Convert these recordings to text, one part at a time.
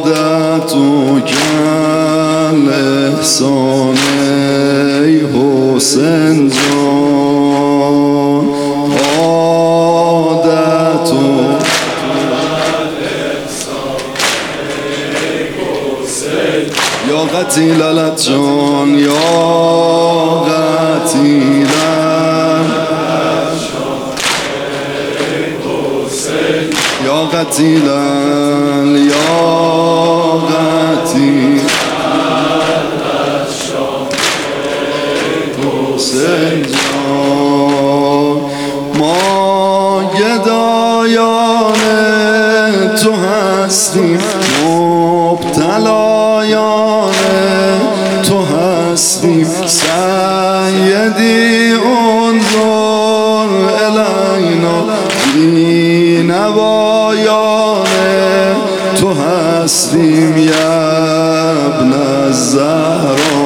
عادتك الاحسان ای حسین جان، عادتک یا قتیل الاتجان، یا قتیل یا قتیل یا قتیل حسین جان، ما گدایان تو هستیم، مبتلایان تو هستیم، سیدی انظر الینا، بینوایان تو هستیم، یا ابن الزهرا،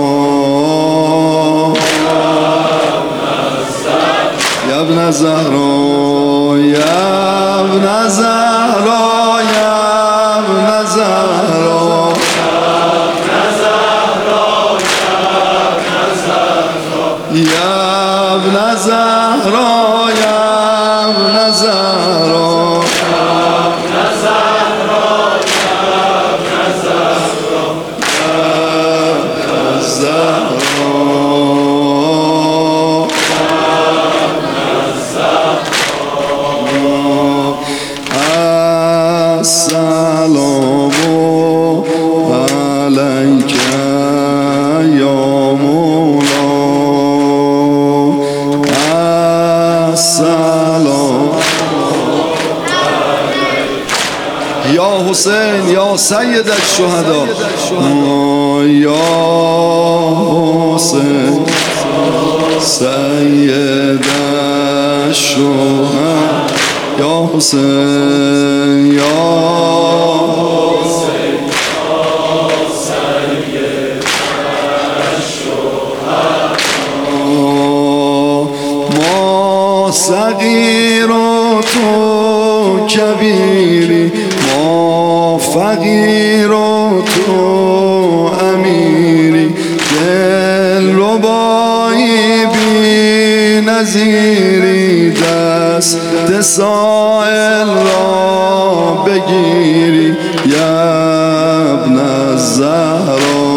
یا ابن الزهرا، یا ابن الزهرا، یا ابن الزهرا، یا ابن الزهرا، یا ابن الزهرا، السلام علیک یا مولا، السلام یا حسین یا سید الشهدا، یا حسین سید الشهدا، یا حسین یا حسین سید الشهدا، ما صغیر و تو کبیری، ما فقیر و تو امیری، دلربایی بی نظیری، دست سائل را بگیری، یا ابن الزهرا،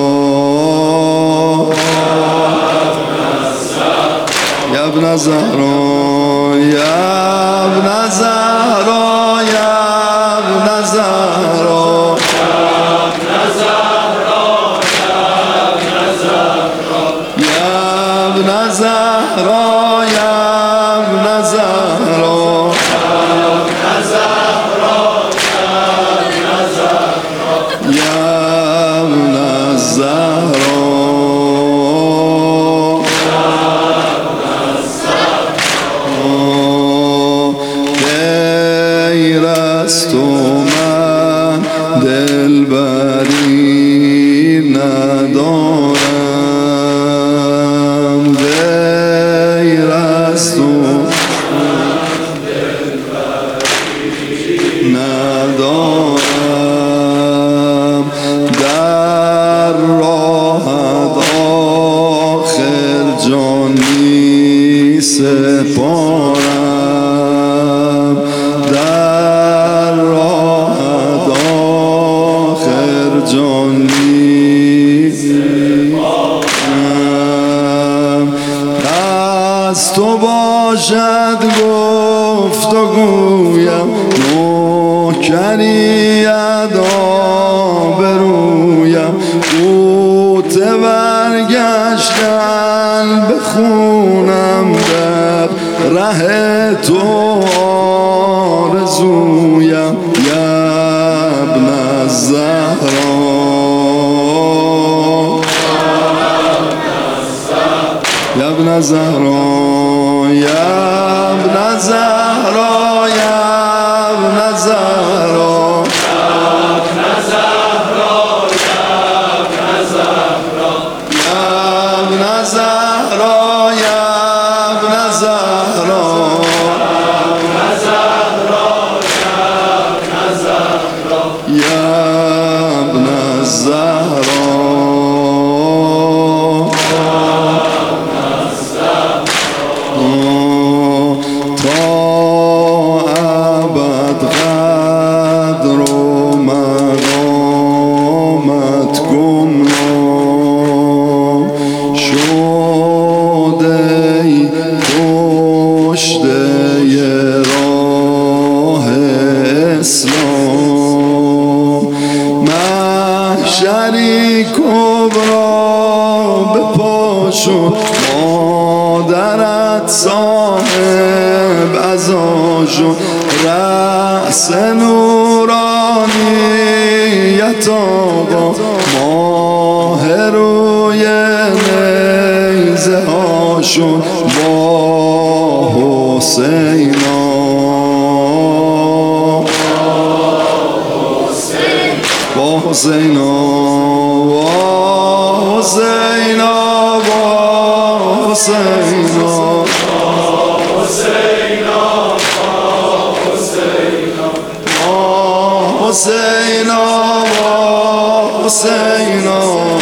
یا ابن الزهرا، یا ابن الزهرا، یا ابن الزهرا، یا ابن الزهرا، یا ابن الزهرا، یا ابن الزهرا، غیر از تو من دلبری ندارم، غیر از تو ندارم، در راحت آخر جانی سپارم، در راحت آخر جانی سپارم، از تو باشد گفت و گویم، نوکری ادا برویم، قوت برگشتن بخونم، در ره تو آرزویم، یا ابن الزهرا، یا ابن الزهرا، یا ابن الزهرا، یا ابن الزهرا، یا علی کبرا به پاشون مادرت صاحب ازاشون رأس نورانیت آقا ماه روی نیزه هاشون با حسینا با حسینا با حسینا با حسینا حسینا با حسینا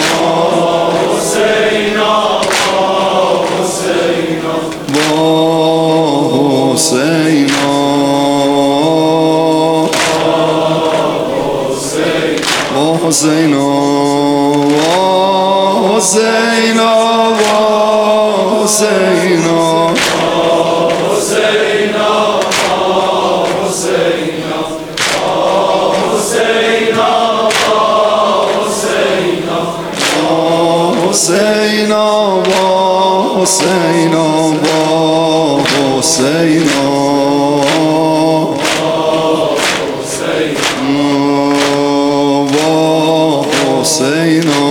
حسینا حسینا حسینا حسینا حسینا حسینا حسینا